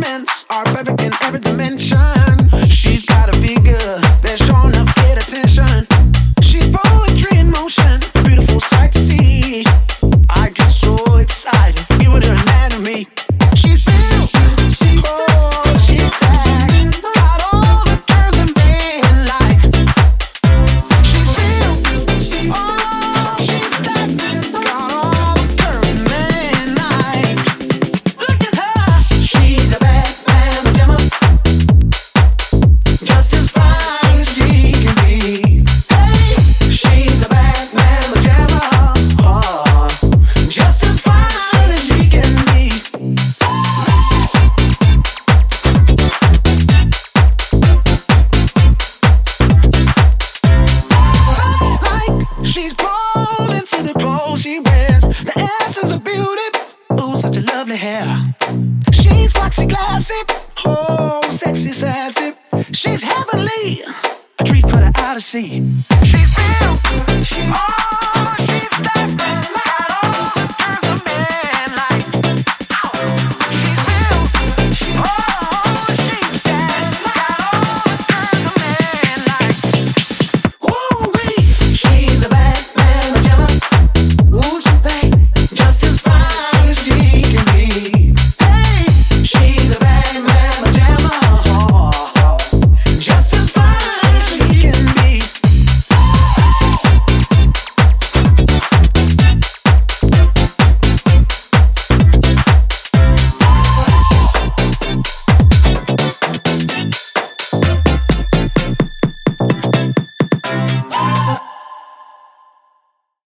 moments are perfect in every dimension. She's got a figure that's sure enough get attention. She's poetry in motion, a beautiful sight to see. I get so excited, you with her anatomy. She's built, oh, she's stacked, got all the curves and bend like. She's built, oh, she's stacked, got all the curves and bend like. Look at her, she's a bad mama jamma, just as fine as she can be. Hey, she's a bad mama jamma, oh, just as fine as she can be. Looks like she's born into the clothes she wears. The essence of beauty, ooh, such a lovely hair. She's foxy, classy, oh, sexy, sassy. She's heavenly, a treat for the eye to see. She's built, oh, she's that